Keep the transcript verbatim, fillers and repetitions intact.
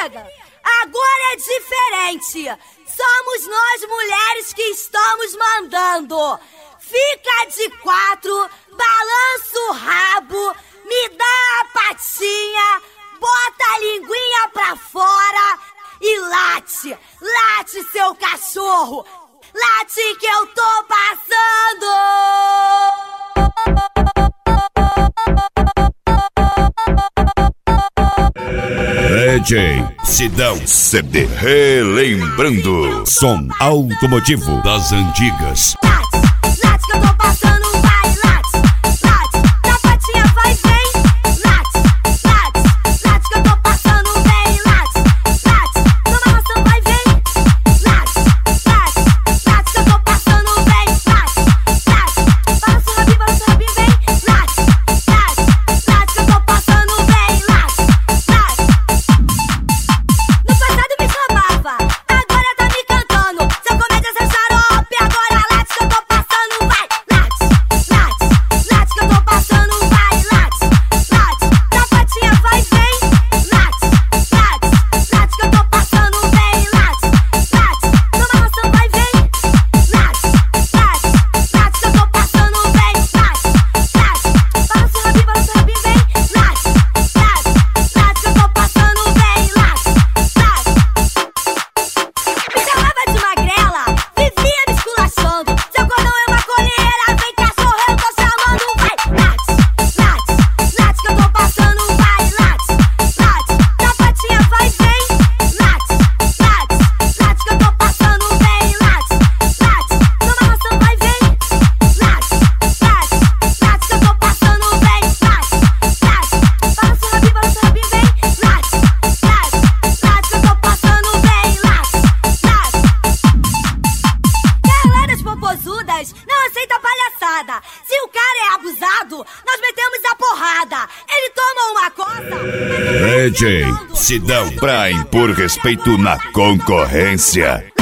liga, agora é diferente. Somos nós mulheres que estamos mandando. Fica de quatro, balança o rabo, me dá a patinha, bota a linguinha pra fora e late, late seu cachorro, late que eu tô passando. D J Sidão C D relembrando som automotivo das antigas. Late, late que eu tô passando, vai, late, late, na patinha vai, vem, late, late, late que eu tô passando, vem, late, late, na maçã vai, vem, late, late, late que eu tô passando, vem, late, late, balança o rabinho, balança o rabinho, vem, late, late, late que eu tô passando, vem, late, late. No passado me chamava, agora tá me cantando. Se eu começo essa xarope, agora late que eu tô passando, vai, late, late, late que eu tô passando, vai, late, late, na patinha vai, vem, late, late, late que eu tô passando, vem, late, late, na maçã vai, vem, late, late, late que eu tô passando, vem, late, late, balança o rabinho, balança o rabinho, vem, late, late, late que eu tô passando, vem, late, late. Me chamava de magrela, vivia me esculachando. Seu cordão é maconheira, vem cachorro, eu tô chamando, vai, late, late, late que eu tô passando, vai, late, late, na patinha vai, vem, late, late, late que eu tô passando, vem, late, late, na maçã vai, vem, late, late, late que eu tô passando, vem, late, late, balança o rabinho, balança o rabinho, vem, late, late, late que eu tô passando, vem, late, late. Galera popozudas, não aceita palhaçada. Se o cara é abusado, nós metemos a porrada. Ele toma uma coça. D J Sidão pra impor respeito na concorrência.